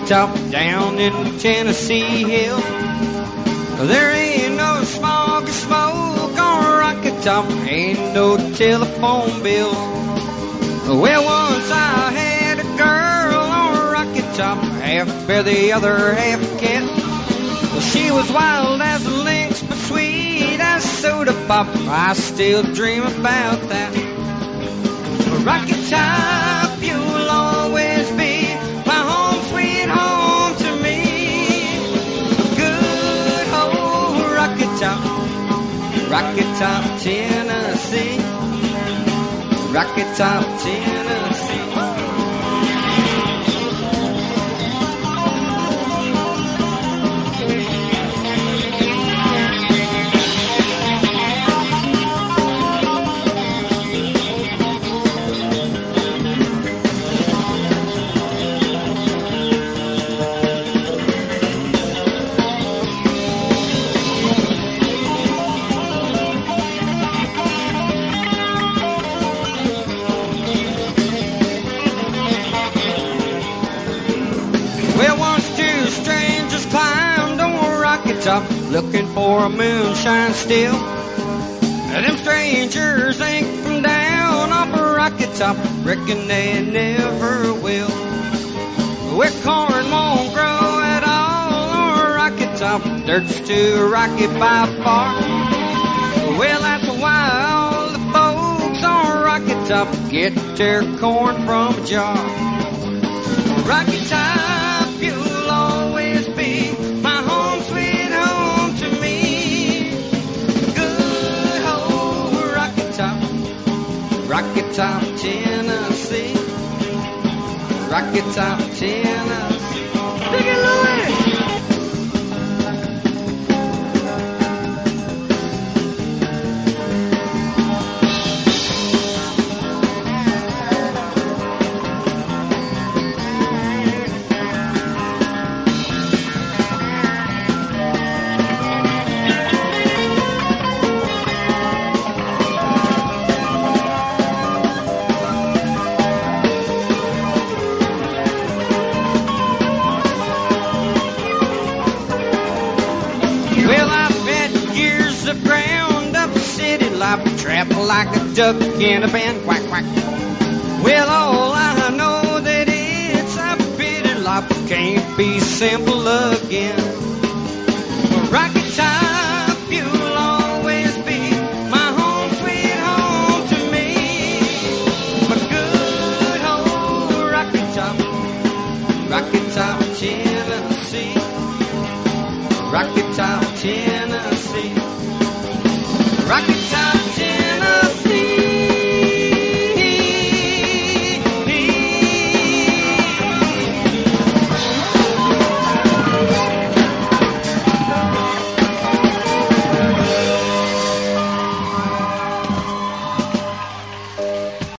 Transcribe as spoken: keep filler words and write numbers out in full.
Top down in the Tennessee hills. There ain't no smog or smoke on Rocky Top, ain't no telephone bills. Well, once I had a girl on Rocky Top, half bear, the other half cat. Well, she was wild as a lynx, but sweet as soda pop. I still dream about that. Rocky Top, you'll always be my home, sweet home to me. Good old Rocky Top, Rocky Top, Tennessee. Rocky Top, Tennessee. Top, looking for a moonshine still. Them strangers ain't from down off a Rocky Top, reckon they never will. Where corn won't grow at all on Rocky Top, dirt's too rocky by far. Well, that's why all the folks on Rocky Top get their corn from a jar. Rocky Top, you'll always be my home, sweet home to me. Good old Rocky Top, Rocky Top, Tennessee. Rocky Top, Tennessee. Look at Louis. Like a duck in a band, quack, quack. Well, all I know that it's a pity life can't be simple again. Rocky Top, you'll always be my home, sweet home to me. But good old Rocky Top, Rocky Top, Tennessee. Rocky Top, Tennessee. Rocky Top, Tennessee.